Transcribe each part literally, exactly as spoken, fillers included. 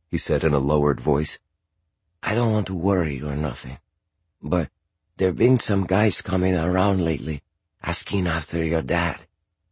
he said in a lowered voice. I don't want to worry you or nothing, but there been some guys coming around lately, asking after your dad.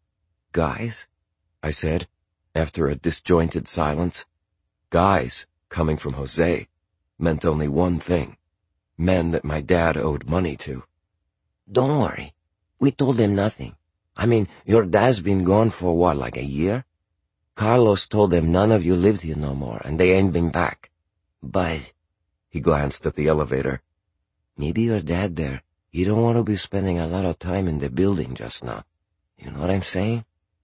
Guys? I said, after a disjointed silence. Guys, coming from Jose, meant only one thing. Men that my dad owed money to. Don't worry. We told them nothing. I mean, your dad's been gone for what, like a year? Carlos told them none of you lived here no more, and they ain't been back. But, he glanced at the elevator, maybe your dad there, he don't want to be spending a lot of time in the building just now. You know what I'm saying?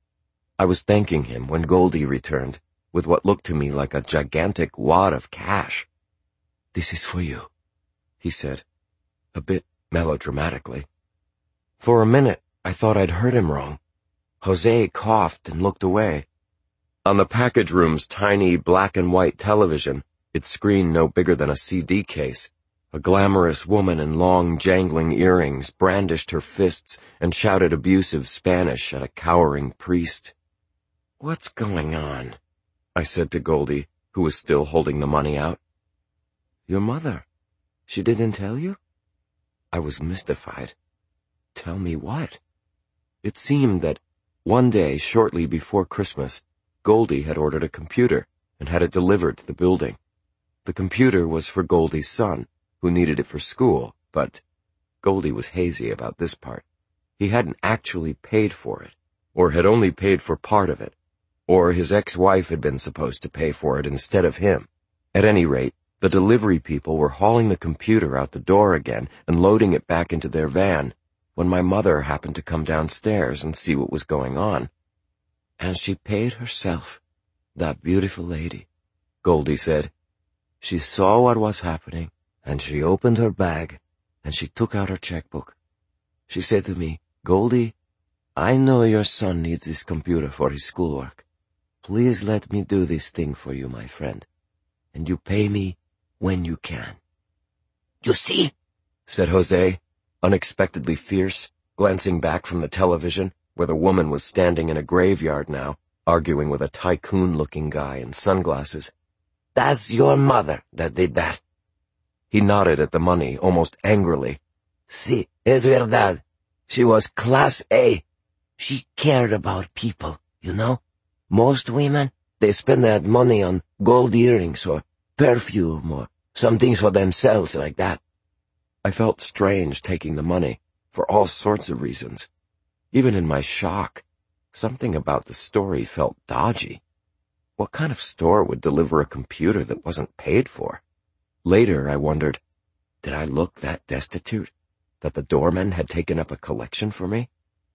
I was thanking him when Goldie returned, with what looked to me like a gigantic wad of cash. This is for you, he said, a bit melodramatically. For a minute, I thought I'd heard him wrong. Jose coughed and looked away. On the package room's tiny black and white television, its screen no bigger than a C D case, a glamorous woman in long, jangling earrings brandished her fists and shouted abusive Spanish at a cowering priest. What's going on? I said to Goldie, who was still holding the money out. Your mother. She didn't tell you? I was mystified. Tell me what? It seemed that one day shortly before Christmas, Goldie had ordered a computer and had it delivered to the building. The computer was for Goldie's son, who needed it for school, but Goldie was hazy about this part. He hadn't actually paid for it, or had only paid for part of it, or his ex-wife had been supposed to pay for it instead of him. At any rate, the delivery people were hauling the computer out the door again and loading it back into their van when my mother happened to come downstairs and see what was going on. And she paid herself, that beautiful lady, Goldie said. She saw what was happening, and she opened her bag, and she took out her checkbook. She said to me, Goldie, I know your son needs this computer for his schoolwork. Please let me do this thing for you, my friend, and you pay me when you can. You see? Said Jose, unexpectedly fierce, glancing back from the television, where the woman was standing in a graveyard now, arguing with a tycoon-looking guy in sunglasses. That's your mother that did that. He nodded at the money, almost angrily. Sí, es verdad. She was class A. She cared about people, you know? Most women, they spend that money on gold earrings or perfume or some things for themselves like that. I felt strange taking the money, for all sorts of reasons. Even in my shock, something about the story felt dodgy. What kind of store would deliver a computer that wasn't paid for? Later, I wondered, did I look that destitute, that the doorman had taken up a collection for me?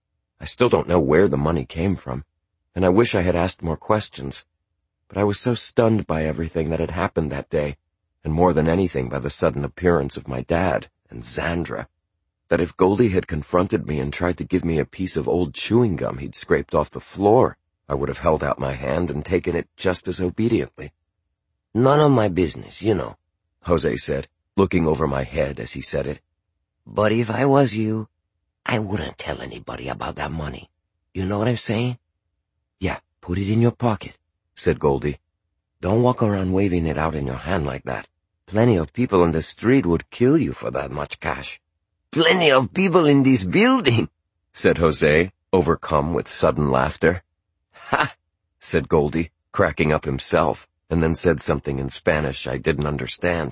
I still don't know where the money came from, and I wish I had asked more questions, but I was so stunned by everything that had happened that day, and more than anything by the sudden appearance of my dad and Zandra, that if Goldie had confronted me and tried to give me a piece of old chewing gum he'd scraped off the floor, I would have held out my hand and taken it just as obediently. None of my business, you know, Jose said, looking over my head as he said it. But if I was you, I wouldn't tell anybody about that money. You know what I'm saying? Yeah, put it in your pocket, said Goldie. Don't walk around waving it out in your hand like that. Plenty of people on the street would kill you for that much cash. Plenty of people in this building, said Jose, overcome with sudden laughter. Ha, said Goldie, cracking up himself, and then said something in Spanish I didn't understand.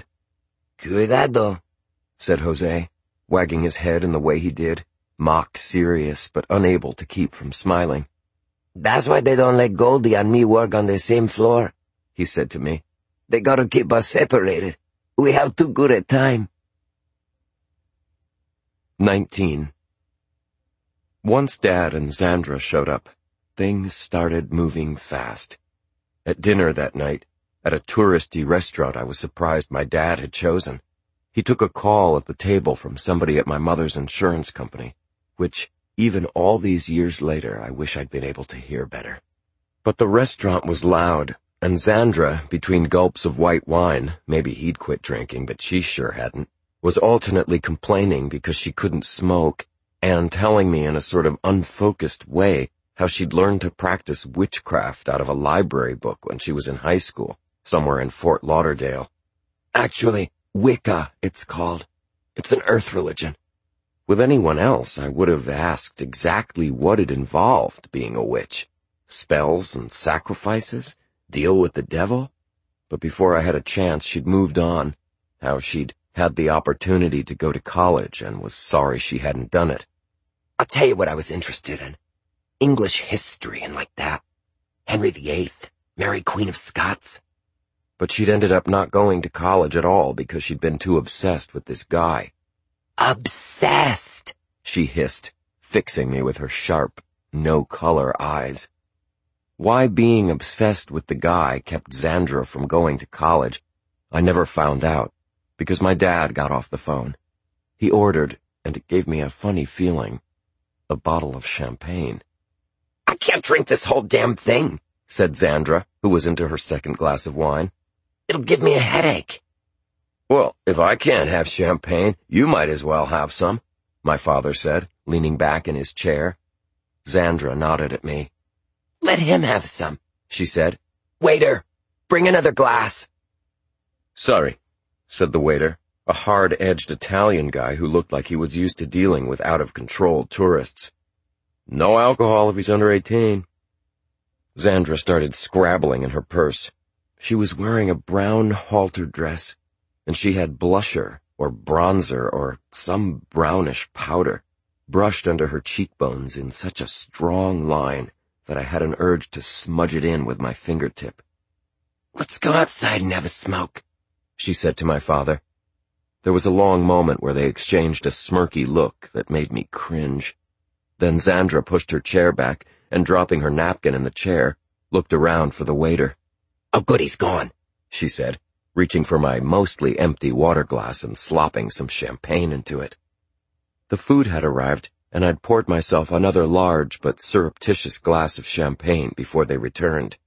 Cuidado, said Jose, wagging his head in the way he did, mock serious but unable to keep from smiling. That's why they don't let Goldie and me work on the same floor, he said to me. They gotta keep us separated. We have too good a time. Nineteen. Once Dad and Zandra showed up, things started moving fast. At dinner that night, at a touristy restaurant I was surprised my dad had chosen, he took a call at the table from somebody at my mother's insurance company, which, even all these years later, I wish I'd been able to hear better. But the restaurant was loud, and Zandra, between gulps of white wine, maybe he'd quit drinking, but she sure hadn't, was alternately complaining because she couldn't smoke and telling me in a sort of unfocused way how she'd learned to practice witchcraft out of a library book when she was in high school, somewhere in Fort Lauderdale. Actually, Wicca, it's called. It's an earth religion. With anyone else, I would have asked exactly what it involved, being a witch. Spells and sacrifices? Deal with the devil? But before I had a chance, she'd moved on. How she'd had the opportunity to go to college and was sorry she hadn't done it. I'll tell you what I was interested in. English history and like that. Henry the Eighth, Mary Queen of Scots. But she'd ended up not going to college at all because she'd been too obsessed with this guy. Obsessed, she hissed, fixing me with her sharp, no-color eyes. Why being obsessed with the guy kept Xandra from going to college, I never found out, because my dad got off the phone. He ordered, and it gave me a funny feeling, a bottle of champagne. I can't drink this whole damn thing, said Xandra, who was into her second glass of wine. It'll give me a headache. Well, if I can't have champagne, you might as well have some, my father said, leaning back in his chair. Xandra nodded at me. Let him have some, she said. Waiter, bring another glass. Sorry, said the waiter, a hard-edged Italian guy who looked like he was used to dealing with out-of-control tourists. No alcohol if he's under eighteen. Xandra started scrabbling in her purse. She was wearing a brown halter dress, and she had blusher or bronzer or some brownish powder brushed under her cheekbones in such a strong line that I had an urge to smudge it in with my fingertip. Let's go outside and have a smoke, she said to my father. There was a long moment where they exchanged a smirky look that made me cringe. Then Xandra pushed her chair back and, dropping her napkin in the chair, looked around for the waiter. Oh, good, he's gone, she said, reaching for my mostly empty water glass and slopping some champagne into it. The food had arrived, and I'd poured myself another large but surreptitious glass of champagne before they returned.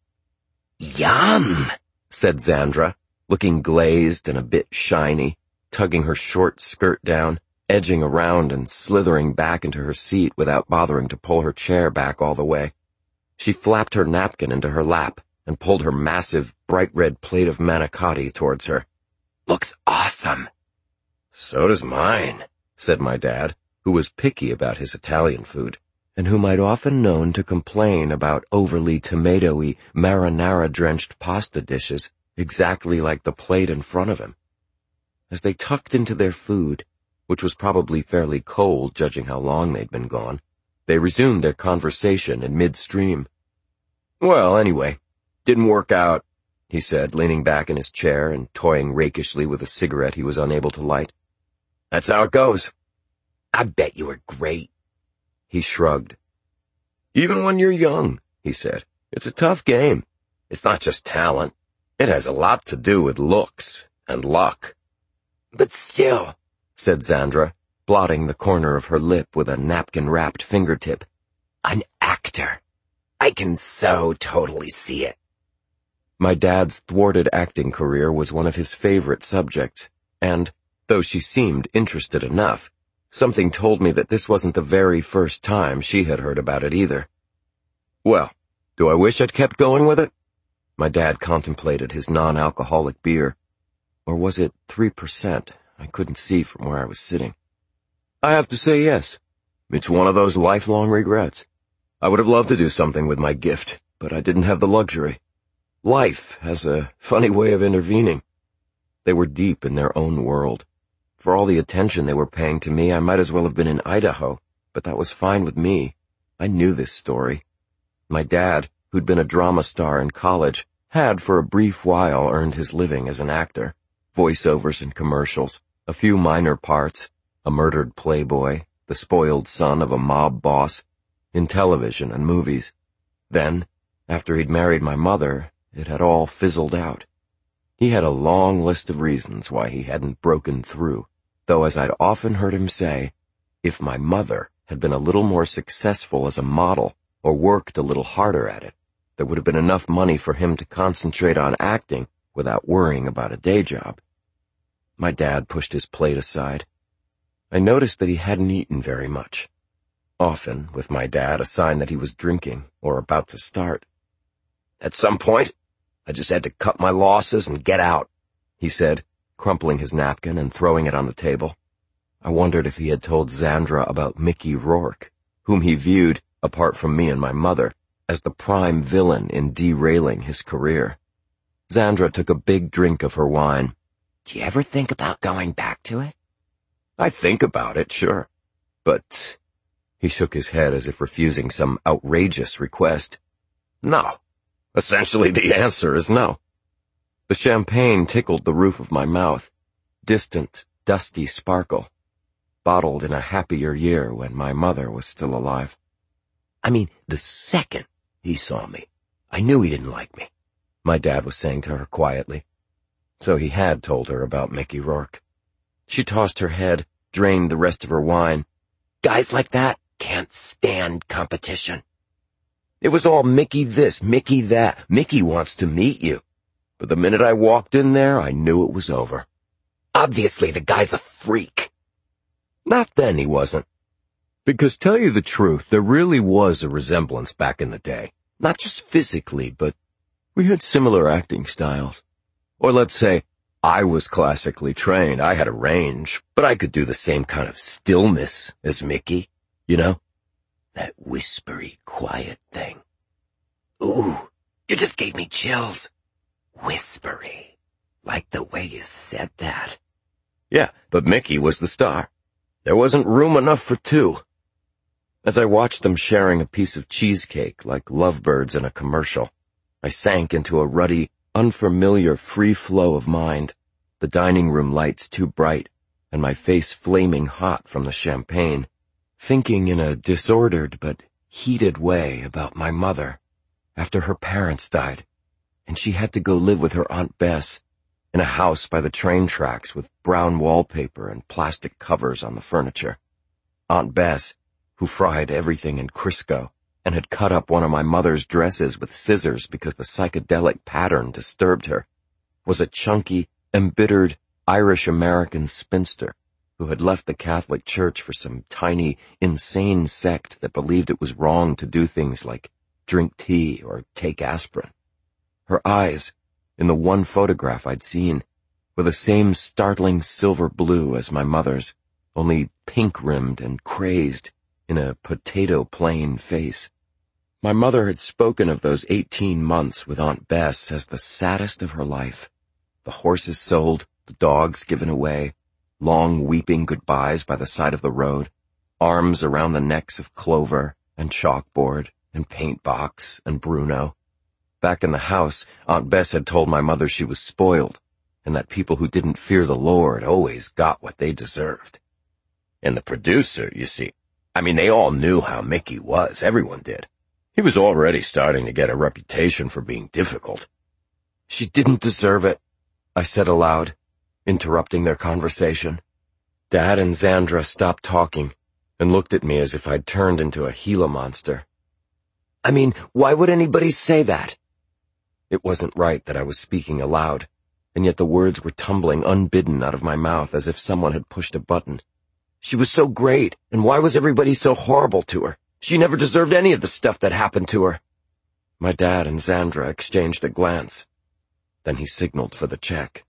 Yum, said Xandra, looking glazed and a bit shiny, tugging her short skirt down, edging around and slithering back into her seat without bothering to pull her chair back all the way. She flapped her napkin into her lap and pulled her massive, bright red plate of manicotti towards her. Looks awesome. So does mine, said my dad, who was picky about his Italian food, and whom I'd often known to complain about overly tomatoey, marinara-drenched pasta dishes exactly like the plate in front of him. As they tucked into their food, which was probably fairly cold judging how long they'd been gone, they resumed their conversation in midstream. Well, anyway, didn't work out, he said, leaning back in his chair and toying rakishly with a cigarette he was unable to light. That's how it goes. I bet you were great. He shrugged. Even when you're young, he said, it's a tough game. It's not just talent. It has a lot to do with looks and luck. But still, said Xandra, blotting the corner of her lip with a napkin-wrapped fingertip. An actor. I can so totally see it. My dad's thwarted acting career was one of his favorite subjects, and, though she seemed interested enough, something told me that this wasn't the very first time she had heard about it either. Well, do I wish I'd kept going with it? My dad contemplated his non-alcoholic beer. Or was it three percent? I couldn't see from where I was sitting. I have to say yes. It's one of those lifelong regrets. I would have loved to do something with my gift, but I didn't have the luxury. Life has a funny way of intervening. They were deep in their own world. For all the attention they were paying to me, I might as well have been in Idaho, but that was fine with me. I knew this story. My dad, who'd been a drama star in college, had for a brief while earned his living as an actor. Voiceovers in commercials, a few minor parts, a murdered playboy, the spoiled son of a mob boss, in television and movies. Then, after he'd married my mother, it had all fizzled out. He had a long list of reasons why he hadn't broken through, though as I'd often heard him say, if my mother had been a little more successful as a model or worked a little harder at it, there would have been enough money for him to concentrate on acting without worrying about a day job. My dad pushed his plate aside. I noticed that he hadn't eaten very much. Often, with my dad, a sign that he was drinking or about to start. At some point, I just had to cut my losses and get out," he said, crumpling his napkin and throwing it on the table. I wondered if he had told Zandra about Mickey Rourke, whom he viewed, apart from me and my mother, as the prime villain in derailing his career. Zandra took a big drink of her wine. "Do you ever think about going back to it?" "I think about it, sure. But—" he shook his head as if refusing some outrageous request. "No. Essentially, the answer is no." The champagne tickled the roof of my mouth, distant, dusty sparkle, bottled in a happier year when my mother was still alive. "I mean, the second he saw me, I knew he didn't like me," my dad was saying to her quietly. So he had told her about Mickey Rourke. She tossed her head, drained the rest of her wine. "Guys like that can't stand competition. It was all Mickey this, Mickey that. Mickey wants to meet you. But the minute I walked in there, I knew it was over. Obviously, the guy's a freak." Not then, he wasn't. Because, tell you the truth, there really was a resemblance back in the day. Not just physically, but we had similar acting styles. Or let's say, I was classically trained. I had a range, but I could do the same kind of stillness as Mickey, you know? That whispery, quiet thing. Ooh, you just gave me chills. Whispery. Like the way you said that. Yeah, but Mickey was the star. There wasn't room enough for two. As I watched them sharing a piece of cheesecake like lovebirds in a commercial, I sank into a ruddy, unfamiliar free flow of mind, the dining room lights too bright, and my face flaming hot from the champagne, thinking in a disordered but heated way about my mother after her parents died, and she had to go live with her Aunt Bess in a house by the train tracks with brown wallpaper and plastic covers on the furniture. Aunt Bess, who fried everything in Crisco and had cut up one of my mother's dresses with scissors because the psychedelic pattern disturbed her, was a chunky, embittered Irish-American spinster who had left the Catholic Church for some tiny, insane sect that believed it was wrong to do things like drink tea or take aspirin. Her eyes, in the one photograph I'd seen, were the same startling silver blue as my mother's, only pink-rimmed and crazed in a potato-plain face. My mother had spoken of those eighteen months with Aunt Bess as the saddest of her life. The horses sold, the dogs given away, long weeping goodbyes by the side of the road, arms around the necks of Clover and Chalkboard and Paintbox and Bruno. Back in the house, Aunt Bess had told my mother she was spoiled, and that people who didn't fear the Lord always got what they deserved. And the producer, you see, I mean, they all knew how Mickey was, everyone did. He was already starting to get a reputation for being difficult. She didn't deserve it, I said aloud, interrupting their conversation. Dad and Zandra stopped talking and looked at me as if I'd turned into a Gila monster. I mean, why would anybody say that? It wasn't right that I was speaking aloud, and yet the words were tumbling unbidden out of my mouth as if someone had pushed a button. She was so great, and why was everybody so horrible to her? She never deserved any of the stuff that happened to her. My dad and Zandra exchanged a glance. Then he signaled for the check.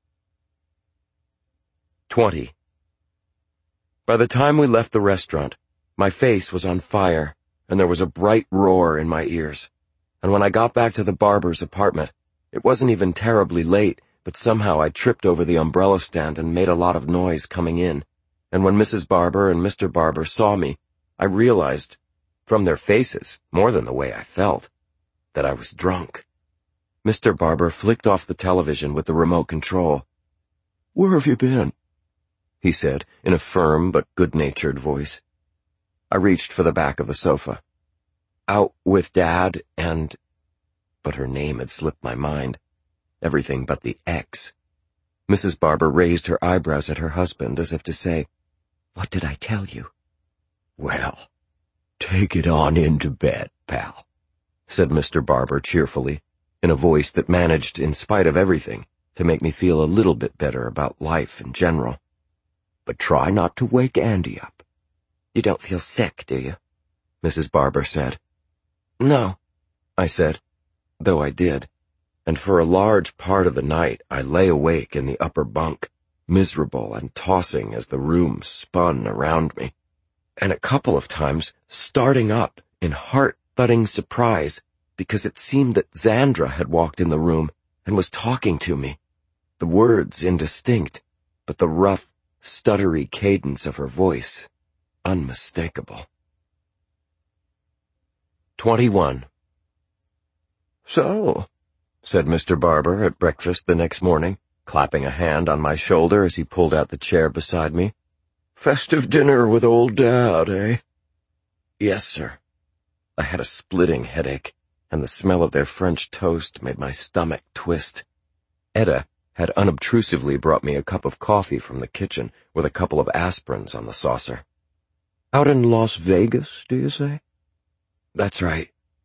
Twenty. By the time we left the restaurant, my face was on fire, and there was a bright roar in my ears. And when I got back to the barber's apartment, it wasn't even terribly late, but somehow I tripped over the umbrella stand and made a lot of noise coming in. And when Missus Barber and Mister Barber saw me, I realized, from their faces, more than the way I felt, that I was drunk. Mister Barber flicked off the television with the remote control. "Where have you been?" he said, in a firm but good-natured voice. I reached for the back of the sofa. "Out with Dad and—" But her name had slipped my mind. Everything but the X. Missus Barber raised her eyebrows at her husband as if to say, "What did I tell you?" "Well, take it on into bed, pal," said Mister Barber cheerfully, in a voice that managed, in spite of everything, to make me feel a little bit better about life in general. "But try not to wake Andy up." "You don't feel sick, do you?" Missus Barber said. "No," I said, though I did. and for a large part of the night I lay awake in the upper bunk, miserable and tossing as the room spun around me, and a couple of times starting up in heart-thudding surprise because it seemed that Xandra had walked in the room and was talking to me, the words indistinct, but the rough, stuttery cadence of her voice unmistakable. Twenty-one. "So," said Mister Barber at breakfast the next morning, clapping a hand on my shoulder as he pulled out the chair beside me. "Festive dinner with old Dad, eh?" "Yes, sir." I had a splitting headache, and the smell of their French toast made my stomach twist. Etta had unobtrusively brought me a cup of coffee from the kitchen with a couple of aspirins on the saucer. "Out in Las Vegas, do you say?" "That's right."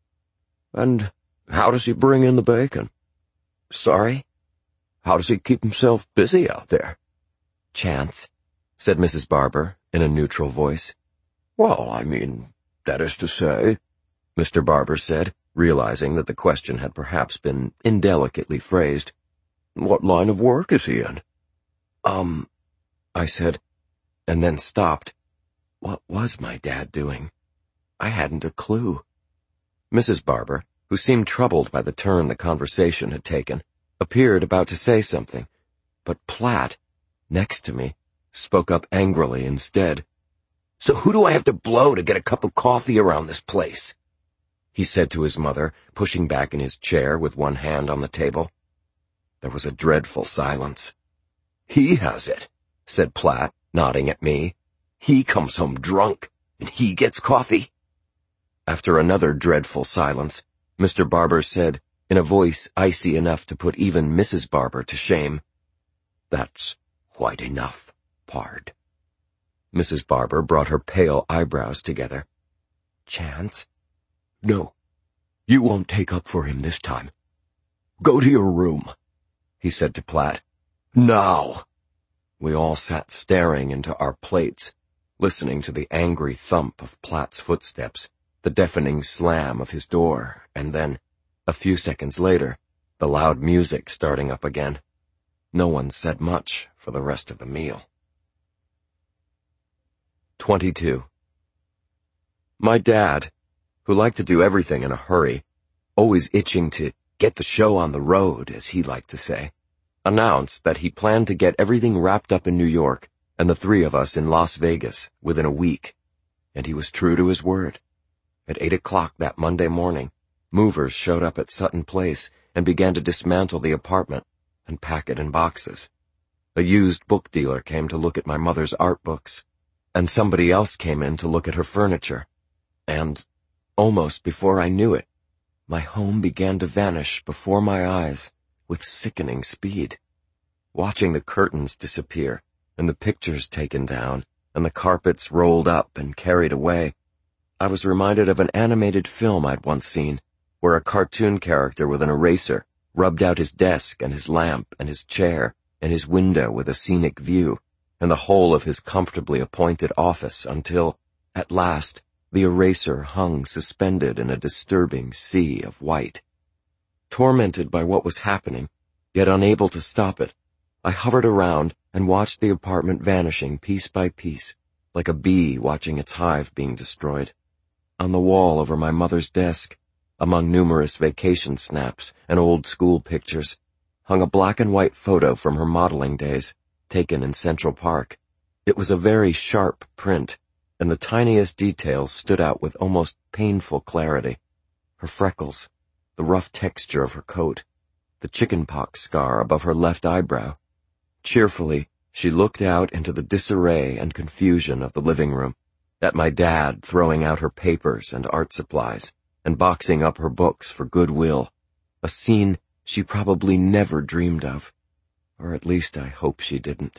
"And how does he bring in the bacon?" "Sorry?" "How does he keep himself busy out there?" "Chance," said Missus Barber in a neutral voice. "Well, I mean, that is to say," Mister Barber said, realizing that the question had perhaps been indelicately phrased, "what line of work is he in?" Um, I said, and then stopped. What was my dad doing? I hadn't a clue. Missus Barber, who seemed troubled by the turn the conversation had taken, appeared about to say something, but Platt, next to me, spoke up angrily instead. "So who do I have to blow to get a cup of coffee around this place?" he said to his mother, pushing back in his chair with one hand on the table. There was a dreadful silence. "He has it," said Platt, nodding at me. "He comes home drunk, and he gets coffee." After another dreadful silence, Mister Barber said, in a voice icy enough to put even Missus Barber to shame, "That's quite enough, Pard." Missus Barber brought her pale eyebrows together. "Chance?" "No, you won't take up for him this time. Go to your room," he said to Platt. "Now." We all sat staring into our plates, listening to the angry thump of Platt's footsteps, the deafening slam of his door, and then, a few seconds later, the loud music starting up again. No one said much for the rest of the meal. Twenty-two. My dad, who liked to do everything in a hurry, always itching to get the show on the road, as he liked to say, announced that he planned to get everything wrapped up in New York and the three of us in Las Vegas within a week, and he was true to his word. At eight o'clock that Monday morning, movers showed up at Sutton Place and began to dismantle the apartment and pack it in boxes. A used book dealer came to look at my mother's art books, and somebody else came in to look at her furniture, and, almost before I knew it, my home began to vanish before my eyes with sickening speed. Watching the curtains disappear, and the pictures taken down, and the carpets rolled up and carried away, I was reminded of an animated film I'd once seen, where a cartoon character with an eraser rubbed out his desk and his lamp and his chair and his window with a scenic view, and the whole of his comfortably appointed office until, at last, the eraser hung suspended in a disturbing sea of white. Tormented by what was happening, yet unable to stop it, I hovered around and watched the apartment vanishing piece by piece, like a bee watching its hive being destroyed. On the wall over my mother's desk, among numerous vacation snaps and old school pictures, hung a black and white photo from her modeling days, taken in Central Park. It was a very sharp print, and the tiniest details stood out with almost painful clarity. Her freckles, the rough texture of her coat, the chickenpox scar above her left eyebrow. Cheerfully, she looked out into the disarray and confusion of the living room, at my dad throwing out her papers and art supplies, and boxing up her books for goodwill, a scene she probably never dreamed of, or at least I hope she didn't.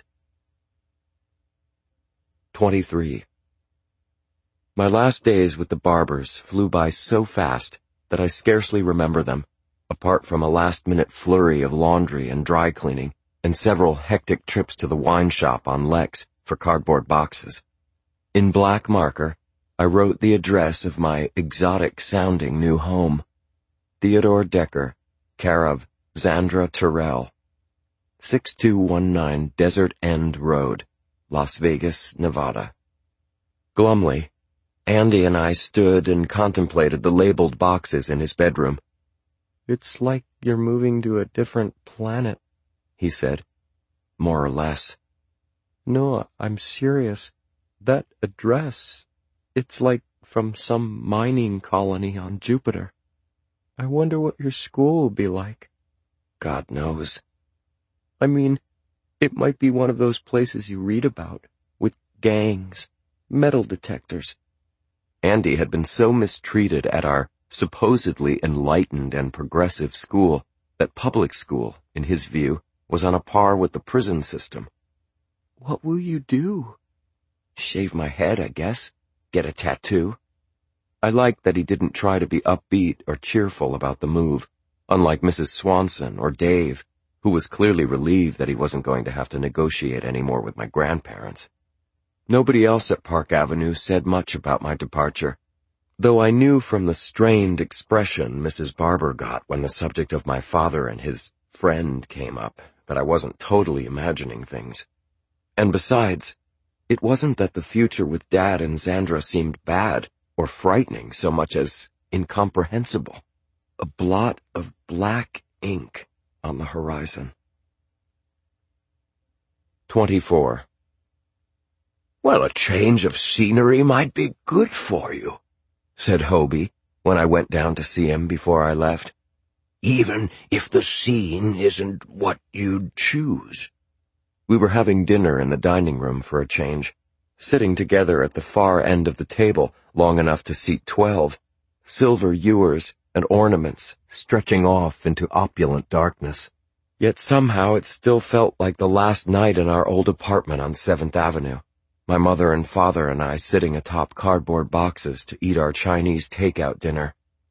Twenty-three. My last days with the Barbers flew by so fast that I scarcely remember them, apart from a last-minute flurry of laundry and dry cleaning, and several hectic trips to the wine shop on Lex for cardboard boxes. In black marker, I wrote the address of my exotic-sounding new home. Theodore Decker, care of Zandra Terrell, six two one nine Desert End Road, Las Vegas, Nevada. Glumly, Andy and I stood and contemplated the labeled boxes in his bedroom. "It's like you're moving to a different planet," he said. "More or less." "No, I'm serious. That address, it's like from some mining colony on Jupiter. I wonder what your school will be like." "God knows." "I mean, it might be one of those places you read about, with gangs, metal detectors." Andy had been so mistreated at our supposedly enlightened and progressive school that public school, in his view, was on a par with the prison system. "What will you do?" "Shave my head, I guess. Get a tattoo." I liked that he didn't try to be upbeat or cheerful about the move, unlike Missus Swanson or Dave, who was clearly relieved that he wasn't going to have to negotiate anymore with my grandparents. Nobody else at Park Avenue said much about my departure, though I knew from the strained expression Missus Barber got when the subject of my father and his friend came up that I wasn't totally imagining things. And besides, it wasn't that the future with Dad and Zandra seemed bad or frightening so much as incomprehensible, a blot of black ink on the horizon. twenty-four. "Well, a change of scenery might be good for you," said Hobie when I went down to see him before I left. "Even if the scene isn't what you'd choose." We were having dinner in the dining room for a change, sitting together at the far end of the table, long enough to seat twelve, silver ewers and ornaments stretching off into opulent darkness. Yet somehow it still felt like the last night in our old apartment on seventh Avenue. My mother and father and I sitting atop cardboard boxes to eat our Chinese takeout dinner.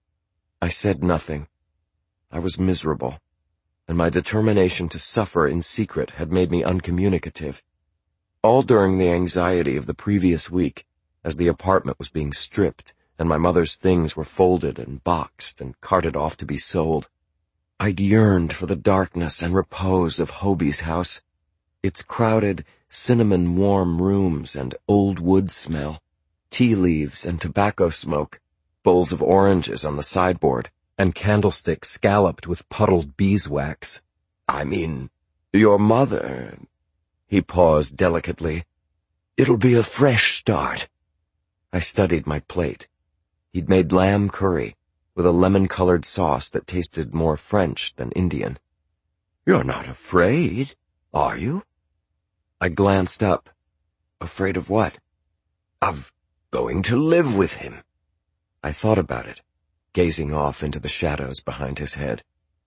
I said nothing. I was miserable, and my determination to suffer in secret had made me uncommunicative. All during the anxiety of the previous week, as the apartment was being stripped and my mother's things were folded and boxed and carted off to be sold, I'd yearned for the darkness and repose of Hobie's house, its crowded, cinnamon-warm rooms and old wood smell, tea leaves and tobacco smoke, bowls of oranges on the sideboard, and candlesticks scalloped with puddled beeswax. "I mean, your mother—" He paused delicately. "It'll be a fresh start." I studied my plate. He'd made lamb curry, with a lemon-colored sauce that tasted more French than Indian. "You're not afraid, are you?" I glanced up. Afraid of what? "Of going to live with him." I thought about it, gazing off into the shadows behind his head.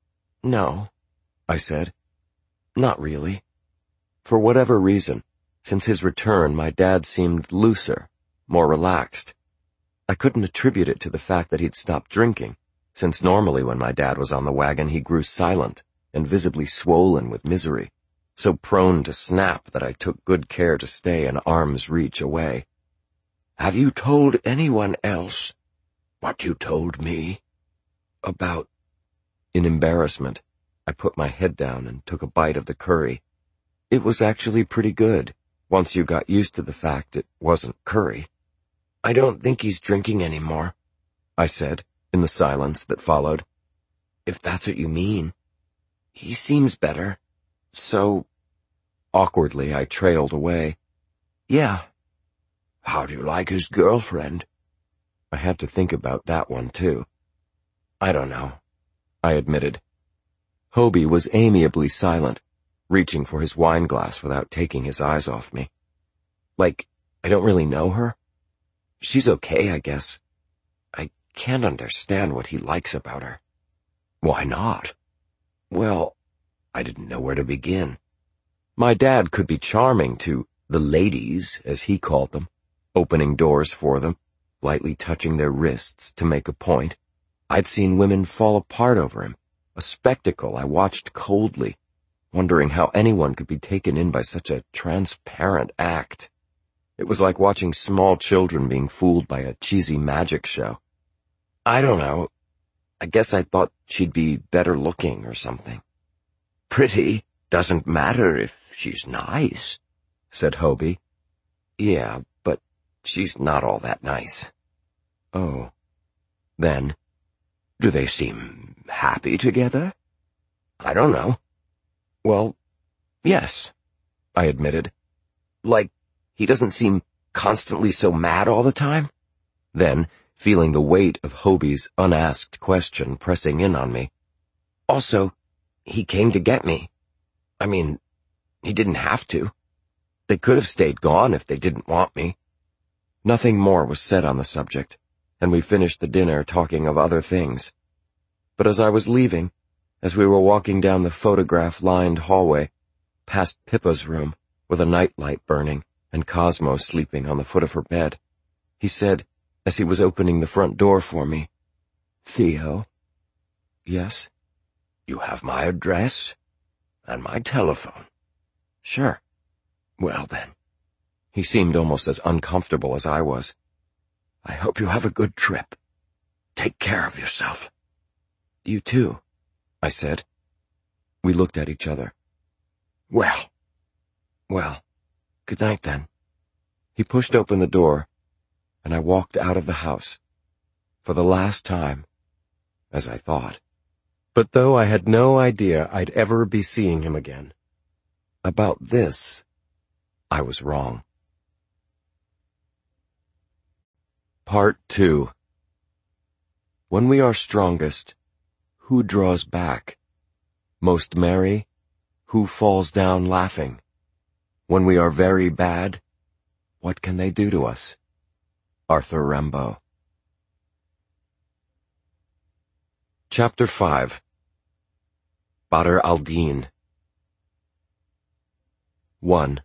"No," I said. "Not really." For whatever reason, since his return, my dad seemed looser, more relaxed. I couldn't attribute it to the fact that he'd stopped drinking, since normally when my dad was on the wagon he grew silent and visibly swollen with misery, so prone to snap that I took good care to stay an arm's reach away. "Have you told anyone else what you told me?" "About—" In embarrassment, I put my head down and took a bite of the curry. It was actually pretty good, once you got used to the fact it wasn't curry. "I don't think he's drinking anymore," I said, in the silence that followed. "If that's what you mean. He seems better. So—" Awkwardly, I trailed away. "Yeah." "How do you like his girlfriend?" I had to think about that one, too. "I don't know," I admitted. Hobie was amiably silent, reaching for his wine glass without taking his eyes off me. "Like, I don't really know her? She's okay, I guess. I can't understand what he likes about her." "Why not?" "Well, I didn't know where to begin. My dad could be charming to the ladies, as he called them, opening doors for them, lightly touching their wrists to make a point. I'd seen women fall apart over him, a spectacle I watched coldly, wondering how anyone could be taken in by such a transparent act. It was like watching small children being fooled by a cheesy magic show. I don't know. I guess I thought she'd be better looking or something. Pretty doesn't matter if she's nice, said Hobie. Yeah, but she's not all that nice. Oh. Then, do they seem happy together? I don't know. Well, yes, I admitted. Like, he doesn't seem constantly so mad all the time? Then, feeling the weight of Hobie's unasked question pressing in on me. Also, he came to get me. I mean, he didn't have to. They could have stayed gone if they didn't want me. Nothing more was said on the subject, and we finished the dinner talking of other things. But as I was leaving, as we were walking down the photograph-lined hallway, past Pippa's room, with a nightlight burning and Cosmo sleeping on the foot of her bed, he said, as he was opening the front door for me, Theo? Yes? You have my address and my telephone. Sure. Well then. He seemed almost as uncomfortable as I was. I hope you have a good trip. Take care of yourself. You too, I said. We looked at each other. Well. Well, good night then. He pushed open the door, and I walked out of the house. For the last time, as I thought. But though I had no idea I'd ever be seeing him again, about this, I was wrong. Part two. When we are strongest, who draws back? Most merry, who falls down laughing? When we are very bad, what can they do to us? Arthur Rimbaud. Chapter five. Badr al-Din. One.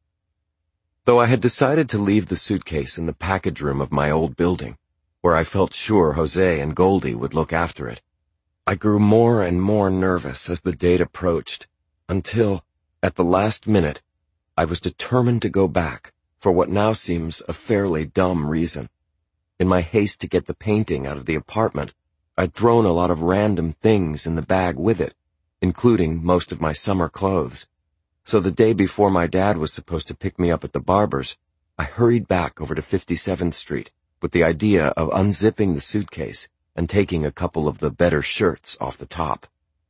Though I had decided to leave the suitcase in the package room of my old building, where I felt sure Jose and Goldie would look after it, I grew more and more nervous as the date approached, until, at the last minute, I was determined to go back, for what now seems a fairly dumb reason. In my haste to get the painting out of the apartment, I'd thrown a lot of random things in the bag with it, including most of my summer clothes. So the day before my dad was supposed to pick me up at the barber's, I hurried back over to fifty-seventh Street with the idea of unzipping the suitcase and taking a couple of the better shirts off the top.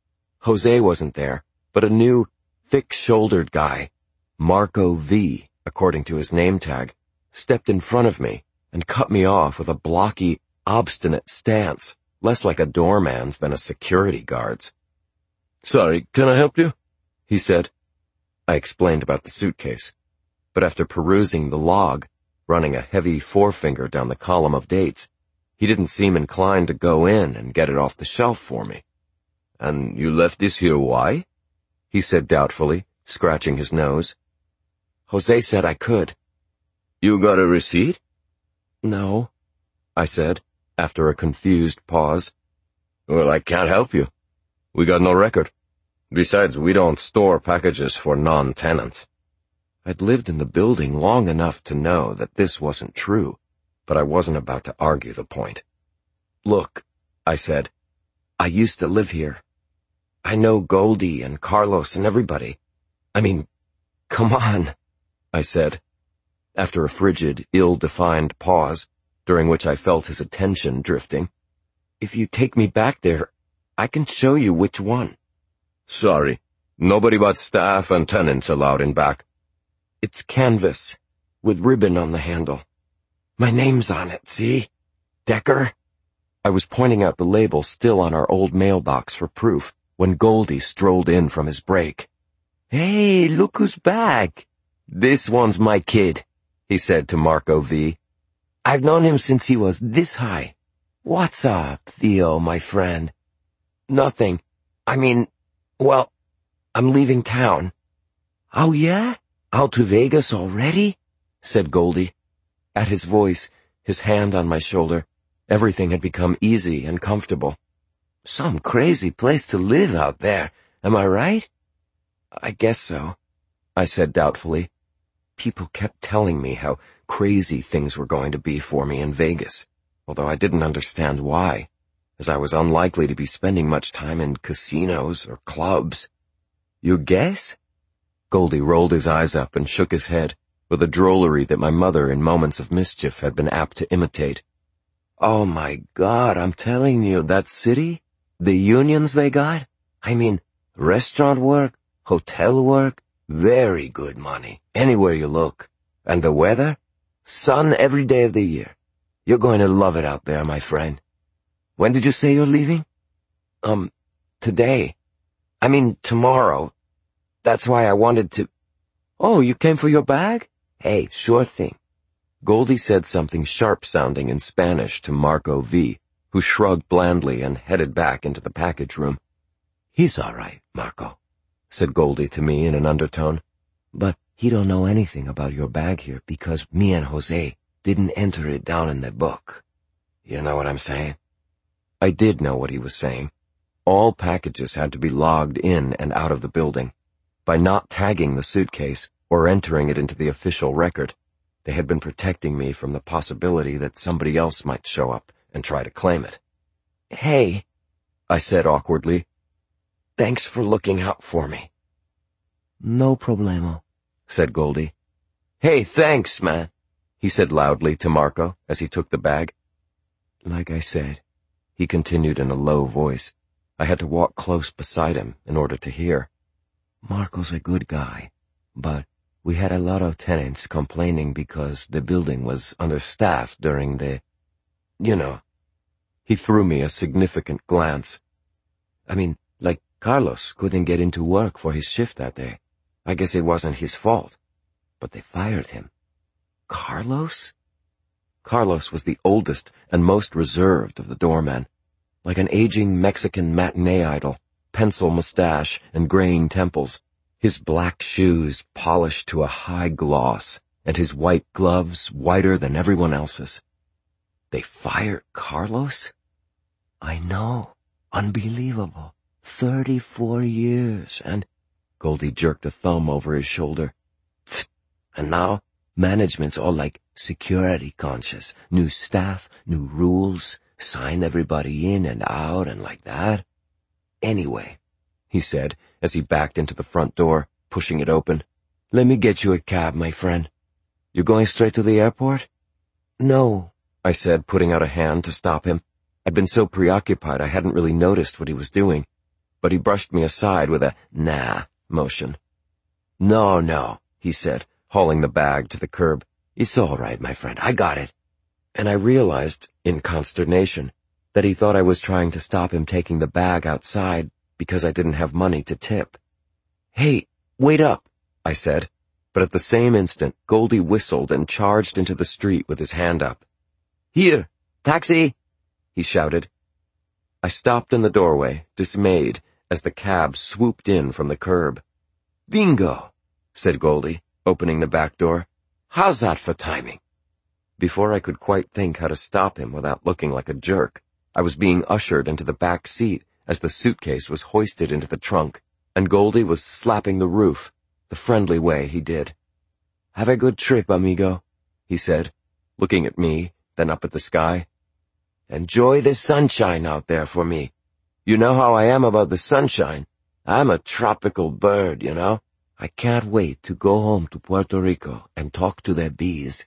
Jose wasn't there, but a new, thick-shouldered guy, Marco V, according to his name tag, stepped in front of me and cut me off with a blocky, obstinate stance, less like a doorman's than a security guard's. "Sorry, can I help you?" he said. I explained about the suitcase, but after perusing the log, running a heavy forefinger down the column of dates, he didn't seem inclined to go in and get it off the shelf for me. "And you left this here why?" he said doubtfully, scratching his nose. Jose said I could. "You got a receipt?" "No," I said, after a confused pause. "Well, I can't help you. We got no record. Besides, we don't store packages for non-tenants." I'd lived in the building long enough to know that this wasn't true, but I wasn't about to argue the point. "Look," I said, "I used to live here. I know Goldie and Carlos and everybody. I mean, come on," I said, after a frigid, ill-defined pause, during which I felt his attention drifting. "If you take me back there, I can show you which one." "Sorry, nobody but staff and tenants allowed in back." "It's canvas, with ribbon on the handle. My name's on it, see? Decker?" I was pointing out the label still on our old mailbox for proof when Goldie strolled in from his break. "Hey, look who's back. This one's my kid," he said to Marco V. "I've known him since he was this high. What's up, Theo, my friend?" "Nothing. I mean, well, I'm leaving town." "Oh yeah? Out to Vegas already?" said Goldie. At his voice, his hand on my shoulder, everything had become easy and comfortable. "Some crazy place to live out there, am I right?" "I guess so," I said doubtfully. People kept telling me how crazy things were going to be for me in Vegas, although I didn't understand why, as I was unlikely to be spending much time in casinos or clubs. You guess? Goldie rolled his eyes up and shook his head, with a drollery that my mother in moments of mischief had been apt to imitate. Oh my God, I'm telling you, that city, the unions they got, I mean, restaurant work, hotel work, very good money, anywhere you look. And the weather? Sun every day of the year. You're going to love it out there, my friend. When did you say you're leaving? Um, today. I mean, tomorrow. That's why I wanted to... Oh, you came for your bag? Hey, sure thing. Goldie said something sharp-sounding in Spanish to Marco V., who shrugged blandly and headed back into the package room. He's all right, Marco, said Goldie to me in an undertone. But he don't know anything about your bag here because me and Jose didn't enter it down in the book. You know what I'm saying? I did know what he was saying. All packages had to be logged in and out of the building. By not tagging the suitcase or entering it into the official record, they had been protecting me from the possibility that somebody else might show up and try to claim it. Hey, I said awkwardly. Thanks for looking out for me. No problemo, said Goldie. Hey, thanks, man, he said loudly to Marco as he took the bag. Like I said, he continued in a low voice. I had to walk close beside him in order to hear. Marco's a good guy, but we had a lot of tenants complaining because the building was understaffed during the, you know. He threw me a significant glance. I mean, like Carlos couldn't get into work for his shift that day. I guess it wasn't his fault, but they fired him. Carlos? Carlos was the oldest and most reserved of the doormen, like an aging Mexican matinee idol, pencil mustache and graying temples, his black shoes polished to a high gloss, and his white gloves whiter than everyone else's. They fired Carlos? I know. Unbelievable. Thirty-four years, and... Goldie jerked a thumb over his shoulder. And now, management's all like security conscious. New staff, new rules, sign everybody in and out and like that. Anyway, he said as he backed into the front door, pushing it open. Let me get you a cab, my friend. You going straight to the airport? No, I said, putting out a hand to stop him. I'd been so preoccupied I hadn't really noticed what he was doing, but he brushed me aside with a nah motion. No, no, he said, hauling the bag to the curb. It's all right, my friend, I got it. And I realized, in consternation, that he thought I was trying to stop him taking the bag outside because I didn't have money to tip. Hey, wait up, I said, but at the same instant, Goldie whistled and charged into the street with his hand up. Here, taxi, he shouted. I stopped in the doorway, dismayed, as the cab swooped in from the curb. Bingo, said Goldie, opening the back door. How's that for timing? Before I could quite think how to stop him without looking like a jerk, I was being ushered into the back seat as the suitcase was hoisted into the trunk, and Goldie was slapping the roof, the friendly way he did. Have a good trip, amigo, he said, looking at me, then up at the sky. Enjoy the sunshine out there for me. You know how I am about the sunshine. I'm a tropical bird, you know. I can't wait to go home to Puerto Rico and talk to their bees.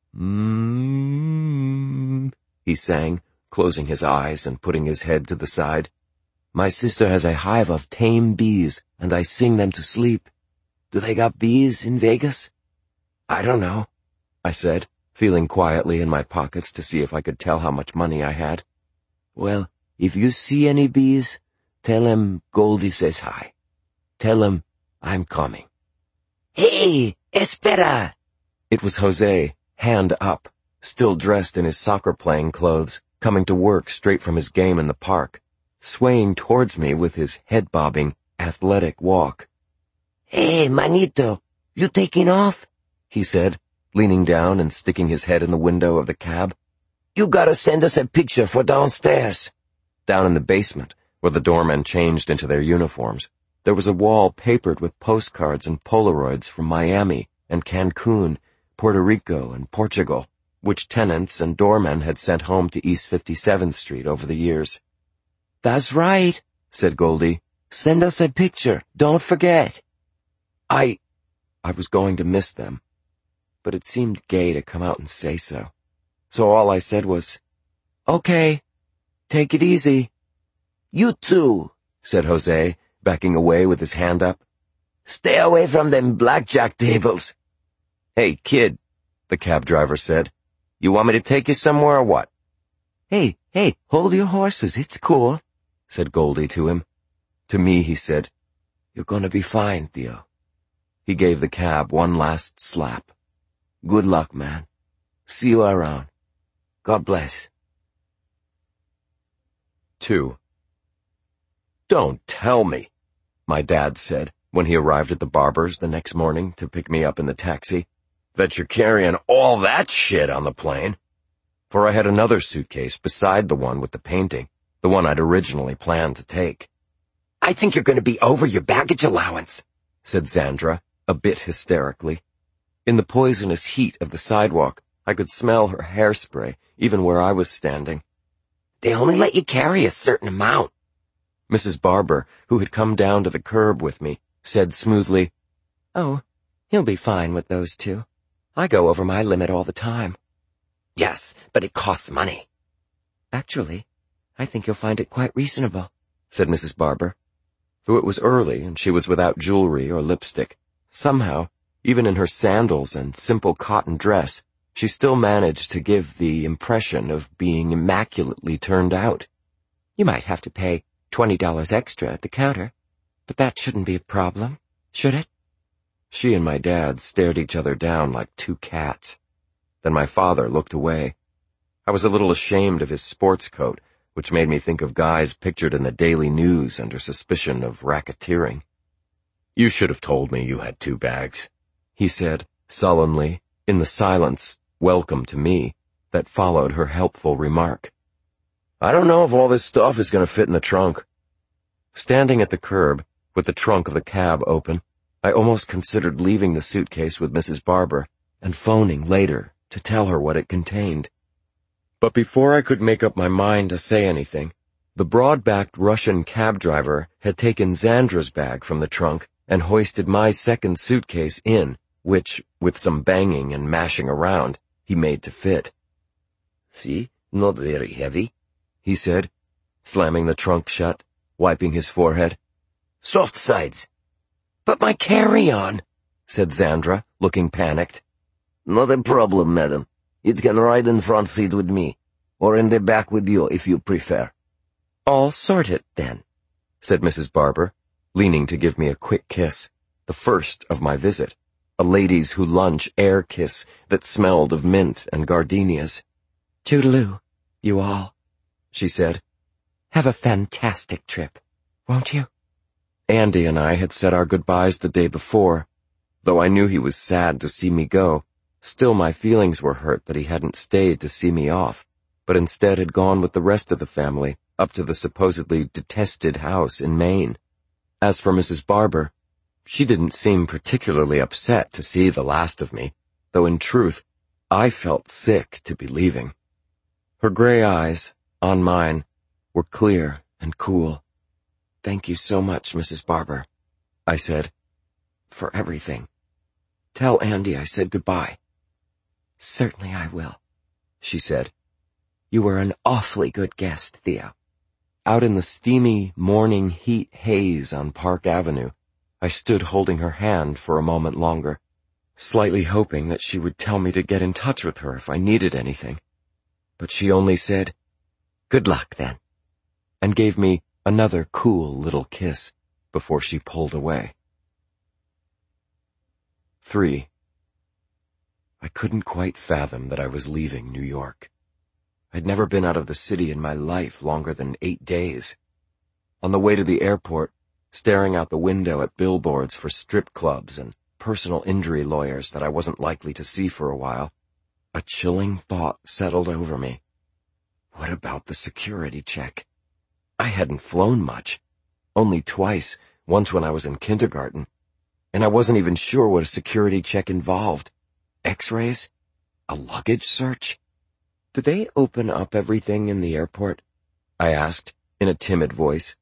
Mmm, he sang, closing his eyes and putting his head to the side. My sister has a hive of tame bees, and I sing them to sleep. Do they got bees in Vegas? I don't know, I said, feeling quietly in my pockets to see if I could tell how much money I had. Well, if you see any bees, tell him Goldie says hi. Tell him I'm coming. Hey, espera! It was Jose, hand up, still dressed in his soccer-playing clothes, coming to work straight from his game in the park, swaying towards me with his head-bobbing, athletic walk. Hey, manito, you taking off? He said, leaning down and sticking his head in the window of the cab. You gotta send us a picture for downstairs. Down in the basement, where the doormen changed into their uniforms, there was a wall papered with postcards and Polaroids from Miami and Cancun, Puerto Rico and Portugal, which tenants and doormen had sent home to East fifty-seventh Street over the years. That's right, said Goldie, Send us a picture. Don't forget. I... I was going to miss them, but it seemed gay to come out and say so. So all I said was, "Okay, take it easy." "You too," said Jose, backing away with his hand up. "Stay away from them blackjack tables." "Hey, kid," the cab driver said. "You want me to take you somewhere or what?" Hey, hey, hold your horses. It's cool," said Goldie to him. To me, he said, "You're gonna be fine, Theo." He gave the cab one last slap. "Good luck, man. See you around. God bless." Two. "Don't tell me," my dad said when he arrived at the barber's the next morning to pick me up in the taxi, "that you're carrying all that shit on the plane." For I had another suitcase beside the one with the painting, the one I'd originally planned to take. "I think you're going to be over your baggage allowance," said Zandra, a bit hysterically. In the poisonous heat of the sidewalk, I could smell her hairspray, even where I was standing. "They only let you carry a certain amount." Missus Barber, who had come down to the curb with me, said smoothly, "Oh, he'll be fine with those two. I go over my limit all the time." "Yes, but it costs money." "Actually, I think you'll find it quite reasonable," said Missus Barber. Though it was early and she was without jewelry or lipstick, somehow, even in her sandals and simple cotton dress, she still managed to give the impression of being immaculately turned out. "You might have to pay twenty dollars extra at the counter, but that shouldn't be a problem, should it?" She and my dad stared each other down like two cats. Then my father looked away. I was a little ashamed of his sports coat, which made me think of guys pictured in the Daily News under suspicion of racketeering. "You should have told me you had two bags," he said, sullenly, in the silence, welcome to me, that followed her helpful remark. "I don't know if all this stuff is going to fit in the trunk." Standing at the curb, with the trunk of the cab open, I almost considered leaving the suitcase with Missus Barber and phoning later to tell her what it contained. But before I could make up my mind to say anything, the broad-backed Russian cab driver had taken Zandra's bag from the trunk and hoisted my second suitcase in, which, with some banging and mashing around, he made to fit. "See, not very heavy," he said, slamming the trunk shut, wiping his forehead. "Soft sides." "But my carry-on," said Zandra, looking panicked. "Not a problem, madam. It can ride in front seat with me, or in the back with you if you prefer." "I'll sort it, then," said Missus Barber, leaning to give me a quick kiss, the first of my visit, a ladies who lunch air kiss that smelled of mint and gardenias. "Toodaloo, you all," she said. "Have a fantastic trip, won't you?" Andy and I had said our goodbyes the day before. Though I knew he was sad to see me go, still my feelings were hurt that he hadn't stayed to see me off, but instead had gone with the rest of the family up to the supposedly detested house in Maine. As for Missus Barber, she didn't seem particularly upset to see the last of me, though in truth, I felt sick to be leaving. Her gray eyes, on mine, were clear and cool. "Thank you so much, Missus Barber," I said, "for everything. Tell Andy I said goodbye." "Certainly I will," she said. "You were an awfully good guest, Theo." Out in the steamy morning heat haze on Park Avenue, I stood holding her hand for a moment longer, slightly hoping that she would tell me to get in touch with her if I needed anything. But she only said, "Good luck, then," and gave me another cool little kiss before she pulled away. Three. I couldn't quite fathom that I was leaving New York. I'd never been out of the city in my life longer than eight days. On the way to the airport, staring out the window at billboards for strip clubs and personal injury lawyers that I wasn't likely to see for a while, a chilling thought settled over me. What about the security check? I hadn't flown much, only twice, once when I was in kindergarten, and I wasn't even sure what a security check involved. X-rays? A luggage search? Did they open up everything in the airport? I asked, in a timid voice,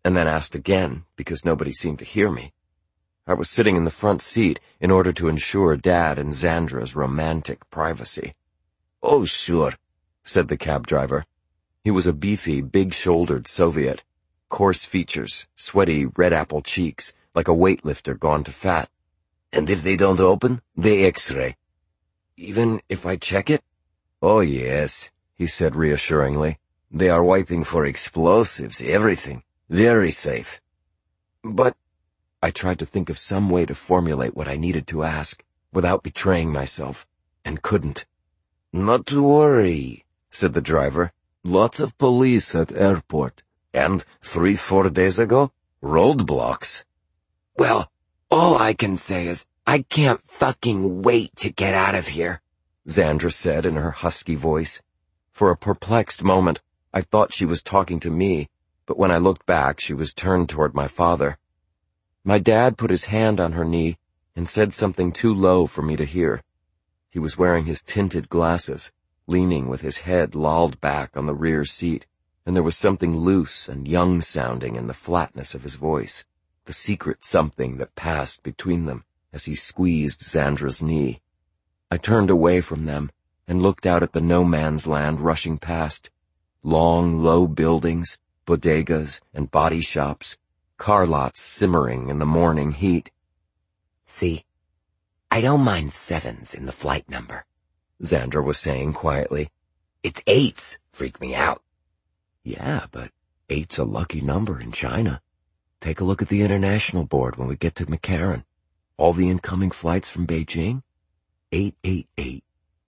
and then asked again because nobody seemed to hear me. I was sitting in the front seat in order to ensure Dad and Zandra's romantic privacy. "Oh, sure," said the cab driver. He was a beefy, big-shouldered Soviet, coarse features, sweaty red apple cheeks, like a weightlifter gone to fat. "And if they don't open, they X-ray." "Even if I check it?" "Oh, yes," he said reassuringly. "They are wiping for explosives, everything. Very safe." "But—" I tried to think of some way to formulate what I needed to ask, without betraying myself, and couldn't. "Not to worry," said the driver. "Lots of police at airport. And three, four days ago, roadblocks." "Well, all I can say is I can't fucking wait to get out of here," Zandra said in her husky voice. For a perplexed moment, I thought she was talking to me, but when I looked back, she was turned toward my father. My dad put his hand on her knee and said something too low for me to hear. He was wearing his tinted glasses, leaning with his head lolled back on the rear seat, and there was something loose and young-sounding in the flatness of his voice, the secret something that passed between them as he squeezed Zandra's knee. I turned away from them and looked out at the no-man's land rushing past. Long, low buildings, bodegas, and body shops, car lots simmering in the morning heat. "See, I don't mind sevens in the flight number," Zandra was saying quietly. "It's eights freak me out." "Yeah, but eight's a lucky number in China. Take a look at the international board when we get to McCarran. All the incoming flights from Beijing? eight eight eight.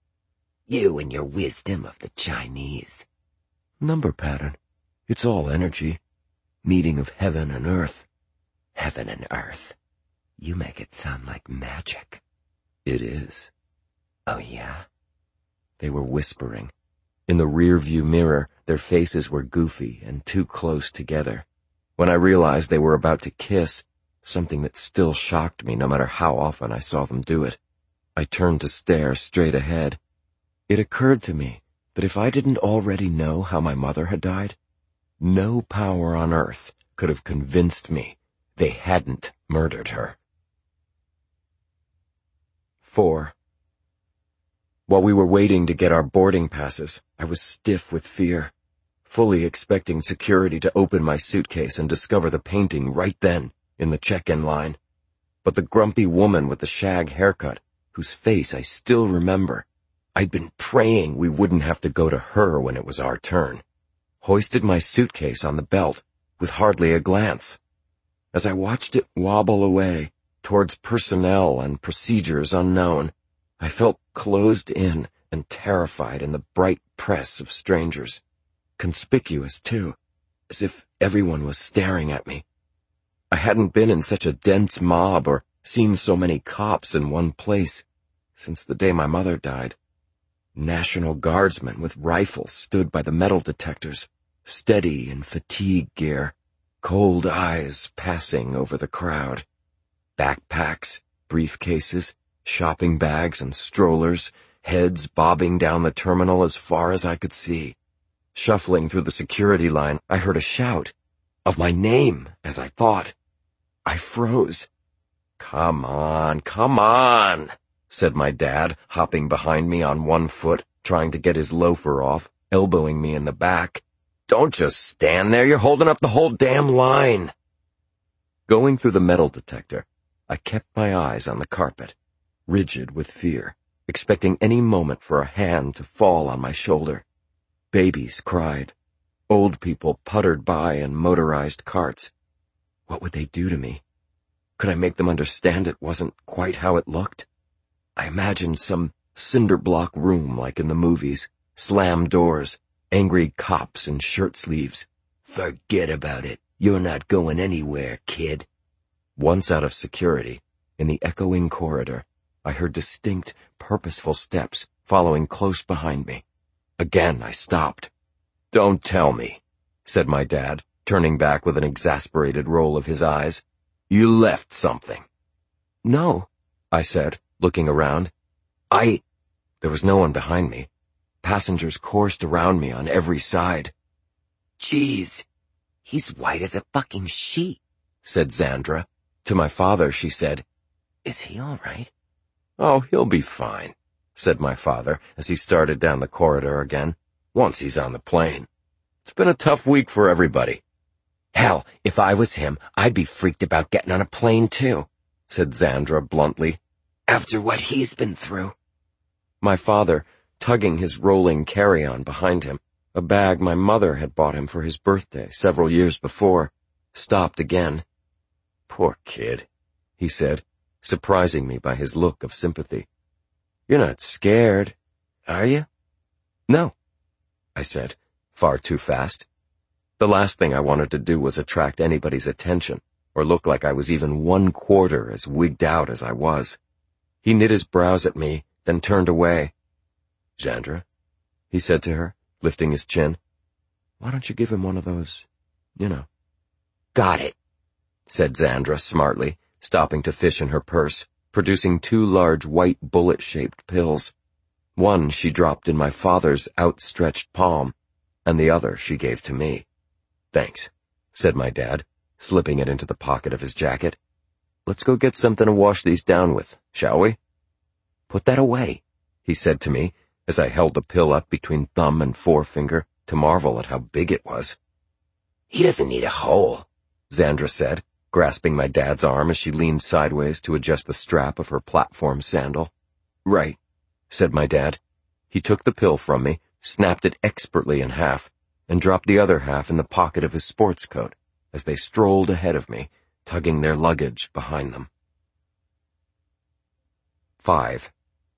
You and your wisdom of the Chinese. Number pattern. It's all energy. Meeting of heaven and earth." "Heaven and earth. You make it sound like magic." "It is." "Oh, yeah?" They were whispering. In the rear-view mirror, their faces were goofy and too close together. When I realized they were about to kiss, something that still shocked me no matter how often I saw them do it, I turned to stare straight ahead. It occurred to me that if I didn't already know how my mother had died, no power on earth could have convinced me they hadn't murdered her. Four. While we were waiting to get our boarding passes, I was stiff with fear, fully expecting security to open my suitcase and discover the painting right then in the check-in line. But the grumpy woman with the shag haircut, whose face I still remember, I'd been praying we wouldn't have to go to her when it was our turn, hoisted my suitcase on the belt with hardly a glance. As I watched it wobble away towards personnel and procedures unknown, I felt closed in and terrified in the bright press of strangers. Conspicuous, too, as if everyone was staring at me. I hadn't been in such a dense mob or seen so many cops in one place since the day my mother died. National Guardsmen with rifles stood by the metal detectors, steady in fatigue gear, cold eyes passing over the crowd. Backpacks, briefcases, shopping bags and strollers, heads bobbing down the terminal as far as I could see. Shuffling through the security line, I heard a shout. Of my name, as I thought. I froze. "Come on, come on," said my dad, hopping behind me on one foot, trying to get his loafer off, elbowing me in the back. "Don't just stand there, you're holding up the whole damn line." Going through the metal detector, I kept my eyes on the carpet, rigid with fear, expecting any moment for a hand to fall on my shoulder. Babies cried. Old people puttered by in motorized carts. What would they do to me? Could I make them understand it wasn't quite how it looked? I imagined some cinder block room like in the movies, slammed doors, angry cops in shirt sleeves. "Forget about it. You're not going anywhere, kid." Once out of security, in the echoing corridor, I heard distinct, purposeful steps following close behind me. Again I stopped. "Don't tell me," said my dad, turning back with an exasperated roll of his eyes. "You left something." "No," I said, looking around. I... There was no one behind me. Passengers coursed around me on every side. "Geez, He's white as a fucking sheet, said Xandra. To my father, she said, Is he all right? Oh, he'll be fine, said my father as he started down the corridor again, once he's on the plane. It's been a tough week for everybody. Hell, if I was him, I'd be freaked about getting on a plane too, said Xandra bluntly. After what he's been through. My father, tugging his rolling carry-on behind him, a bag my mother had bought him for his birthday several years before, stopped again. Poor kid, he said, surprising me by his look of sympathy. You're not scared, are you? No, I said, far too fast. The last thing I wanted to do was attract anybody's attention, or look like I was even one quarter as wigged out as I was. He knit his brows at me, then turned away. Xandra, he said to her, lifting his chin, why don't you give him one of those, you know? Got it, said Xandra smartly, stopping to fish in her purse, producing two large white bullet-shaped pills. One she dropped in my father's outstretched palm, and the other she gave to me. Thanks, said my dad, slipping it into the pocket of his jacket. Let's go get something to wash these down with, shall we? Put that away, he said to me, as I held the pill up between thumb and forefinger to marvel at how big it was. He doesn't need a hole, Xandra said, grasping my dad's arm as she leaned sideways to adjust the strap of her platform sandal. Right, said my dad. He took the pill from me, snapped it expertly in half, and dropped the other half in the pocket of his sports coat as they strolled ahead of me, tugging their luggage behind them. Five.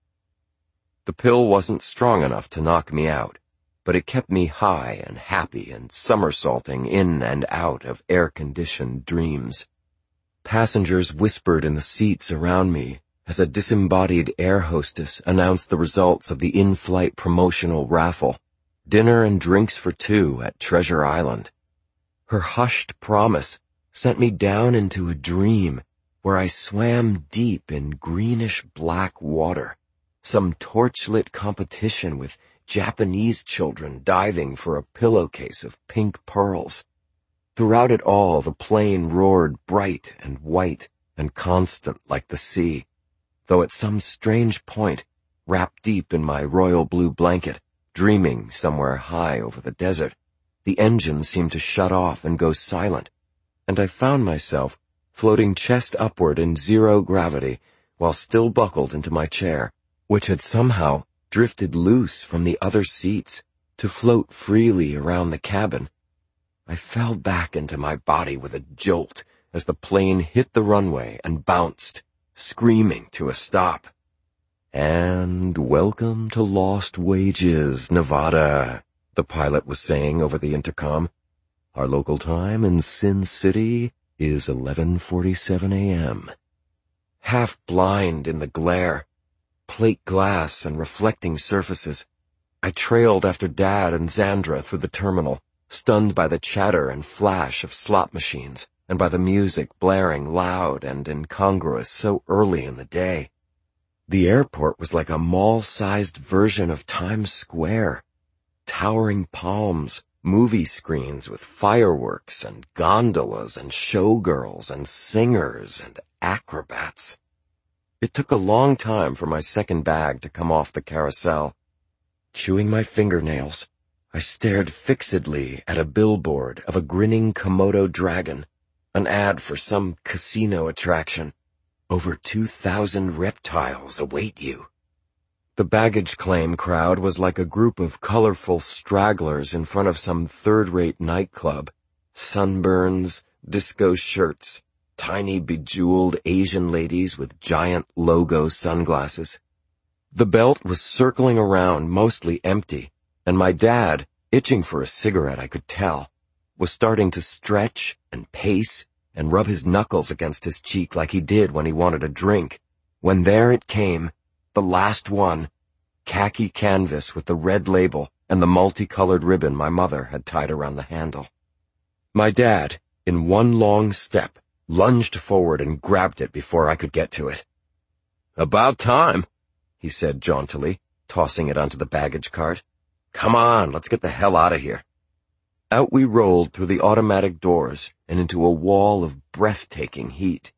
The pill wasn't strong enough to knock me out, but it kept me high and happy and somersaulting in and out of air-conditioned dreams. Passengers whispered in the seats around me as a disembodied air hostess announced the results of the in-flight promotional raffle, dinner and drinks for two at Treasure Island. Her hushed promise sent me down into a dream where I swam deep in greenish-black water, some torchlit competition with Japanese children diving for a pillowcase of pink pearls. Throughout it all, the plane roared bright and white and constant like the sea, though at some strange point, wrapped deep in my royal blue blanket, dreaming somewhere high over the desert, the engine seemed to shut off and go silent, and I found myself floating chest upward in zero gravity while still buckled into my chair, which had somehow drifted loose from the other seats to float freely around the cabin. I fell back into my body with a jolt as the plane hit the runway and bounced, screaming to a stop. And welcome to Lost Wages, Nevada, the pilot was saying over the intercom. Our local time in Sin City is eleven forty-seven a.m. Half blind in the glare, plate glass and reflecting surfaces, I trailed after Dad and Xandra through the terminal, stunned by the chatter and flash of slot machines and by the music blaring loud and incongruous so early in the day. The airport was like a mall-sized version of Times Square. Towering palms, movie screens with fireworks and gondolas and showgirls and singers and acrobats. It took a long time for my second bag to come off the carousel. Chewing my fingernails, I stared fixedly at a billboard of a grinning Komodo dragon, an ad for some casino attraction. Over two thousand reptiles await you. The baggage claim crowd was like a group of colorful stragglers in front of some third-rate nightclub. Sunburns, disco shirts, tiny bejeweled Asian ladies with giant logo sunglasses. The belt was circling around, mostly empty, and my dad, itching for a cigarette I could tell, was starting to stretch and pace and rub his knuckles against his cheek like he did when he wanted a drink, when there it came, the last one, khaki canvas with the red label and the multicolored ribbon my mother had tied around the handle. My dad, in one long step, lunged forward and grabbed it before I could get to it. About time, he said jauntily, tossing it onto the baggage cart. Come on, let's get the hell out of here. Out we rolled through the automatic doors and into a wall of breathtaking heat.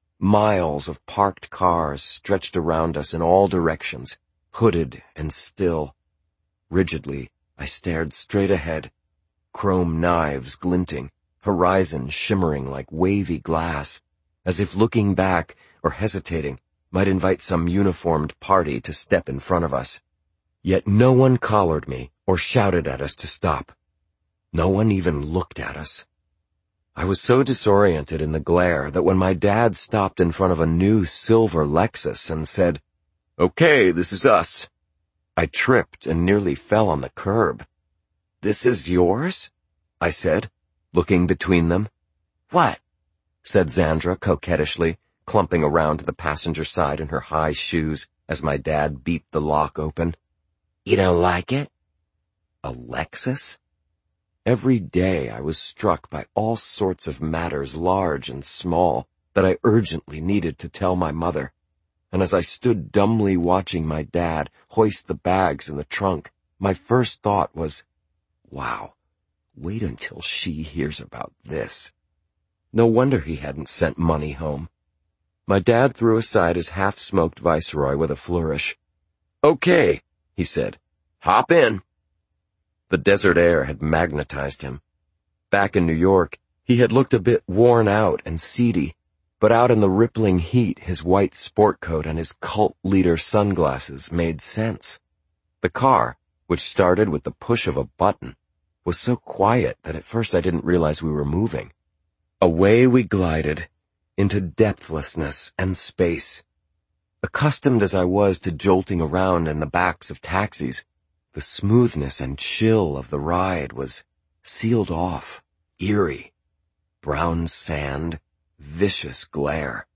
Miles of parked cars stretched around us in all directions, hooded and still. Rigidly, I stared straight ahead, chrome knives glinting, horizon shimmering like wavy glass, as if looking back or hesitating might invite some uniformed party to step in front of us. Yet no one collared me or shouted at us to stop. No one even looked at us. I was so disoriented in the glare that when my dad stopped in front of a new silver Lexus and said, "Okay, this is us," I tripped and nearly fell on the curb. "This is yours?" I said, looking between them. What? said Zandra coquettishly, clumping around to the passenger side in her high shoes as my dad beeped the lock open. You don't like it? A Lexus? Every day I was struck by all sorts of matters large and small that I urgently needed to tell my mother, and as I stood dumbly watching my dad hoist the bags in the trunk, my first thought was, wow, wait until she hears about this. No wonder he hadn't sent money home. My dad threw aside his half-smoked Viceroy with a flourish. "Okay," he said. "Hop in." The desert air had magnetized him. Back in New York, he had looked a bit worn out and seedy, but out in the rippling heat, his white sport coat and his cult leader sunglasses made sense. The car, which started with the push of a button, was so quiet that at first I didn't realize we were moving. Away we glided, into depthlessness and space. Accustomed as I was to jolting around in the backs of taxis, the smoothness and chill of the ride was sealed off, eerie. Brown sand, vicious glare,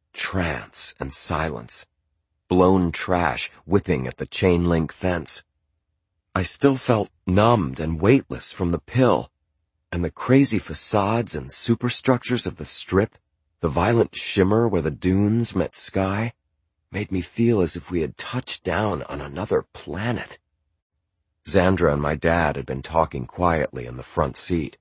trance and silence, blown trash whipping at the chain-link fence. I still felt numbed and weightless from the pill, and the crazy facades and superstructures of the Strip, the violent shimmer where the dunes met sky, made me feel as if we had touched down on another planet. Zandra and my dad had been talking quietly in the front seat.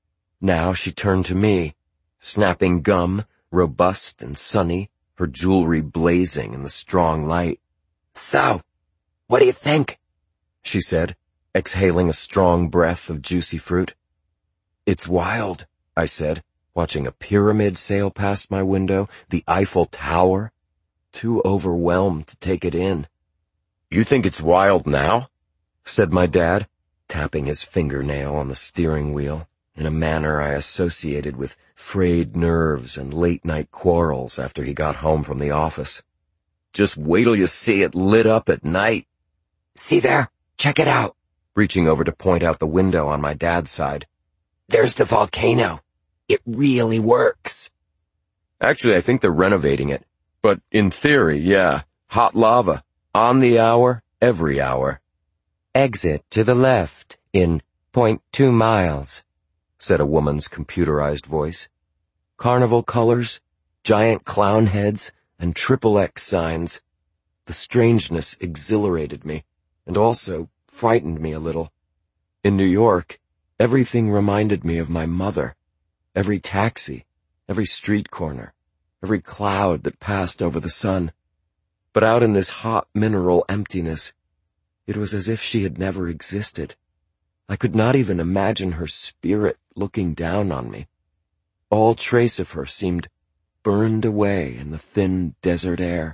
Now she turned to me, snapping gum, robust and sunny, her jewelry blazing in the strong light. "So, what do you think?" she said, exhaling a strong breath of juicy fruit. "It's wild," I said, watching a pyramid sail past my window, the Eiffel Tower, too overwhelmed to take it in. "You think it's wild now?" said my dad, tapping his fingernail on the steering wheel in a manner I associated with frayed nerves and late-night quarrels after he got home from the office. "Just wait till you see it lit up at night." "See there? Check it out." Reaching over to point out the window on my dad's side. "There's the volcano. It really works." Actually, I think they're renovating it. But in theory, yeah, hot lava, on the hour, every hour. "Exit to the left in point two miles, said a woman's computerized voice. Carnival colors, giant clown heads, and triple X signs. The strangeness exhilarated me, and also frightened me a little. In New York, everything reminded me of my mother. Every taxi, every street corner, every cloud that passed over the sun. But out in this hot mineral emptiness, it was as if she had never existed. I could not even imagine her spirit looking down on me. All trace of her seemed burned away in the thin desert air.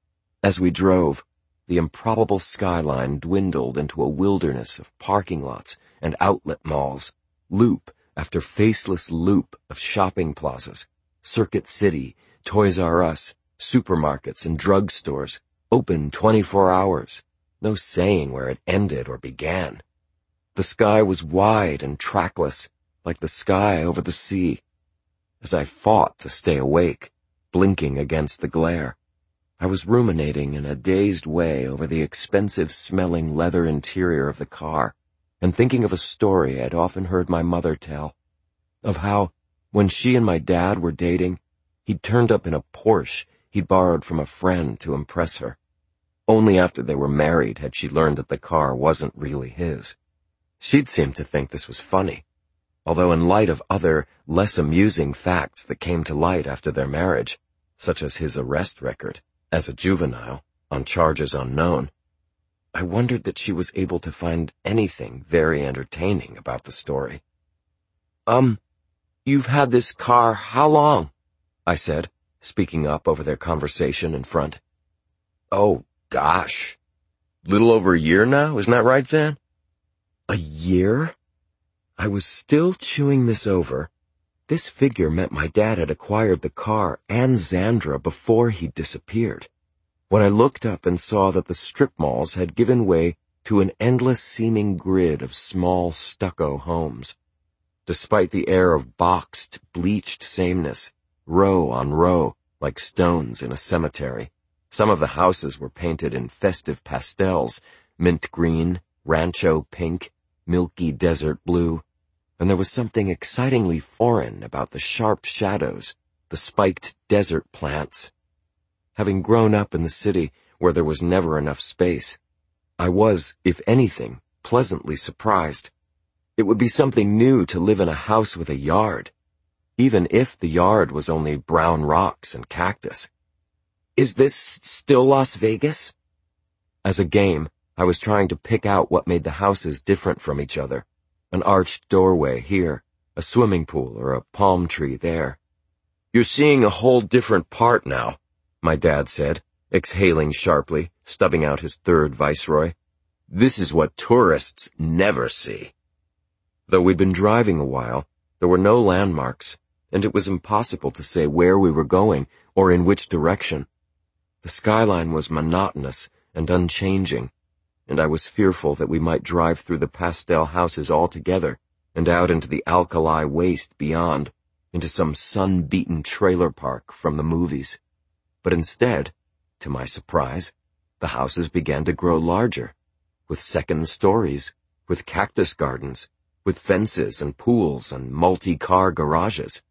As we drove, the improbable skyline dwindled into a wilderness of parking lots and outlet malls, loop after faceless loop of shopping plazas, Circuit City, Toys R Us, supermarkets and drugstores, open twenty-four hours. No saying where it ended or began. The sky was wide and trackless, like the sky over the sea. As I fought to stay awake, blinking against the glare, I was ruminating in a dazed way over the expensive-smelling leather interior of the car, and thinking of a story I'd often heard my mother tell, of how, when she and my dad were dating, he'd turned up in a Porsche he'd borrowed from a friend to impress her. Only after they were married had she learned that the car wasn't really his. She'd seemed to think this was funny, although in light of other, less amusing facts that came to light after their marriage, such as his arrest record, as a juvenile, on charges unknown, I wondered that she was able to find anything very entertaining about the story. Um, you've had this car how long? I said, speaking up over their conversation in front. Oh, gosh. Little over a year now, isn't that right, Zan? A year? I was still chewing this over. This figure meant my dad had acquired the car and Zandra before he disappeared. When I looked up and saw that the strip malls had given way to an endless-seeming grid of small stucco homes. Despite the air of boxed, bleached sameness, row on row, like stones in a cemetery, some of the houses were painted in festive pastels, mint green, rancho pink, milky desert blue, and there was something excitingly foreign about the sharp shadows, the spiked desert plants. Having grown up in the city where there was never enough space, I was, if anything, pleasantly surprised. It would be something new to live in a house with a yard, even if the yard was only brown rocks and cactus. Is this still Las Vegas? As a game, I was trying to pick out what made the houses different from each other. An arched doorway here, a swimming pool or a palm tree there. You're seeing a whole different part now, my dad said, exhaling sharply, stubbing out his third Viceroy. This is what tourists never see. Though we'd been driving a while, there were no landmarks, and it was impossible to say where we were going or in which direction. The skyline was monotonous and unchanging, and I was fearful that we might drive through the pastel houses altogether and out into the alkali waste beyond, into some sun-beaten trailer park from the movies. But instead, to my surprise, the houses began to grow larger, with second stories, with cactus gardens, with fences and pools and multi-car garages.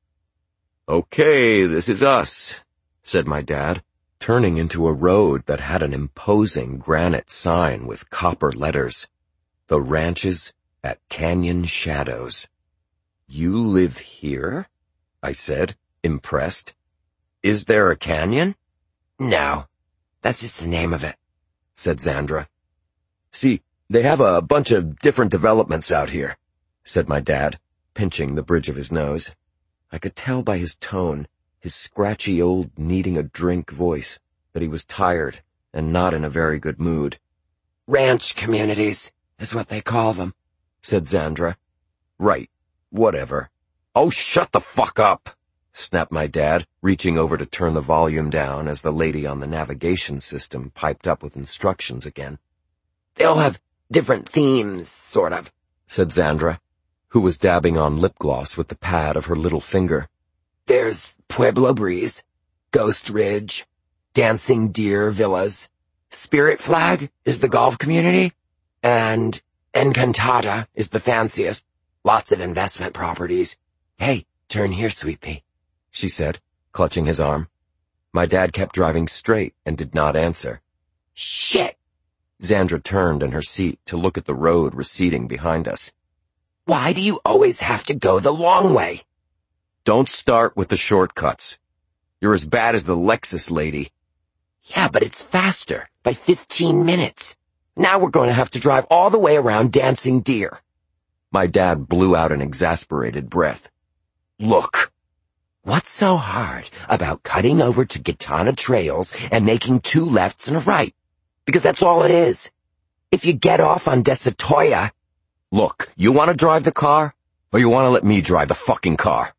Okay, this is us, said my dad, turning into a road that had an imposing granite sign with copper letters. The Ranches at Canyon Shadows. You live here? I said, impressed. Is there a canyon? No, that's just the name of it, said Zandra. See, they have a bunch of different developments out here, said my dad, pinching the bridge of his nose. I could tell by his tone, his scratchy old needing-a-drink voice, that he was tired and not in a very good mood. Ranch communities is what they call them, said Zandra. Right, whatever. Oh, shut the fuck up, snapped my dad, reaching over to turn the volume down as the lady on the navigation system piped up with instructions again. They'll have different themes, sort of, said Zandra, who was dabbing on lip gloss with the pad of her little finger. There's Pueblo Breeze, Ghost Ridge, Dancing Deer Villas, Spirit Flag is the golf community, and Encantada is the fanciest. Lots of investment properties. Hey, turn here, sweet pea, she said, clutching his arm. My dad kept driving straight and did not answer. Shit! Zandra turned in her seat to look at the road receding behind us. Why do you always have to go the long way? Don't start with the shortcuts. You're as bad as the Lexus lady. Yeah, but it's faster, by fifteen minutes. Now we're going to have to drive all the way around Dancing Deer. My dad blew out an exasperated breath. Look, what's so hard about cutting over to Gitana Trails and making two lefts and a right? Because that's all it is. If you get off on Desatoya... Look, you want to drive the car, or you want to let me drive the fucking car?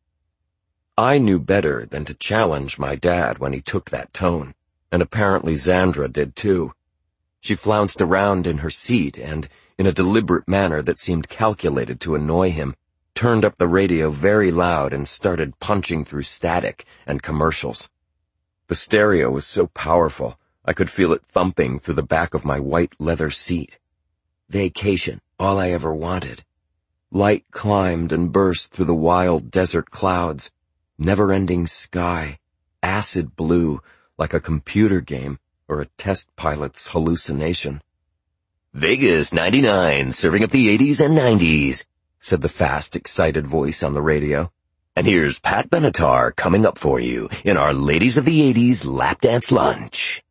I knew better than to challenge my dad when he took that tone, and apparently Zandra did too. She flounced around in her seat and, in a deliberate manner that seemed calculated to annoy him, turned up the radio very loud and started punching through static and commercials. The stereo was so powerful, I could feel it thumping through the back of my white leather seat. Vacation, all I ever wanted. Light climbed and burst through the wild desert clouds, never-ending sky, acid blue, like a computer game or a test pilot's hallucination. Vegas ninety-nine, serving up the eighties and nineties, said the fast, excited voice on the radio. "And here's Pat Benatar coming up for you in our Ladies of the eighties lap dance lunch."